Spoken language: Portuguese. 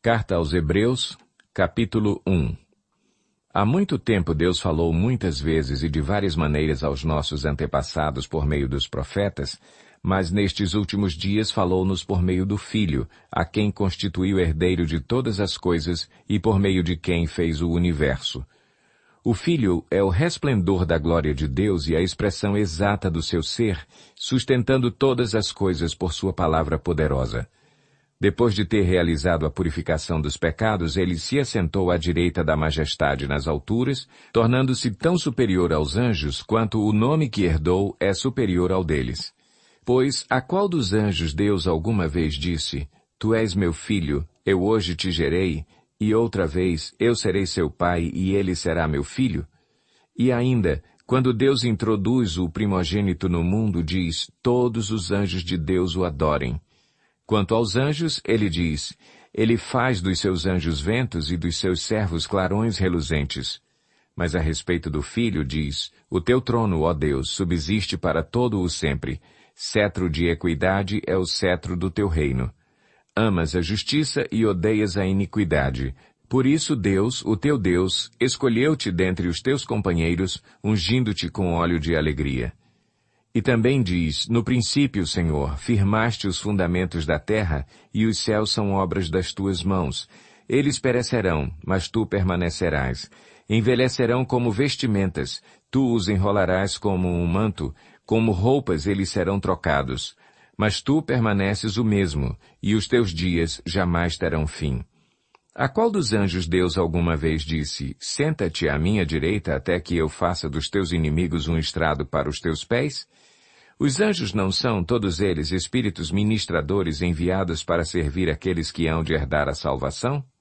Carta aos Hebreus, capítulo 1. Há muito tempo Deus falou muitas vezes e de várias maneiras aos nossos antepassados por meio dos profetas, mas nestes últimos dias falou-nos por meio do Filho, a quem constituiu herdeiro de todas as coisas e por meio de quem fez o universo. O Filho é o resplendor da glória de Deus e a expressão exata do seu ser, sustentando todas as coisas por sua palavra poderosa. Depois de ter realizado a purificação dos pecados, ele se assentou à direita da majestade nas alturas, tornando-se tão superior aos anjos quanto o nome que herdou é superior ao deles. Pois a qual dos anjos Deus alguma vez disse, Tu és meu filho, eu hoje te gerei, e outra vez eu serei seu pai e ele será meu filho? E ainda, quando Deus introduz o primogênito no mundo, diz, todos os anjos de Deus o adorem. Quanto aos anjos, ele diz, ele faz dos seus anjos ventos e dos seus servos clarões reluzentes. Mas a respeito do Filho diz, o teu trono, ó Deus, subsiste para todo o sempre. Cetro de equidade é o cetro do teu reino. Amas a justiça e odeias a iniquidade. Por isso Deus, o teu Deus, escolheu-te dentre os teus companheiros, ungindo-te com óleo de alegria. E também diz, no princípio, Senhor, firmaste os fundamentos da terra, e os céus são obras das tuas mãos. Eles perecerão, mas tu permanecerás. Envelhecerão como vestimentas, tu os enrolarás como um manto, como roupas eles serão trocados. Mas tu permaneces o mesmo, e os teus dias jamais terão fim. A qual dos anjos Deus alguma vez disse, senta-te à minha direita até que eu faça dos teus inimigos um estrado para os teus pés? Os anjos não são, todos eles, espíritos ministradores enviados para servir aqueles que hão de herdar a salvação?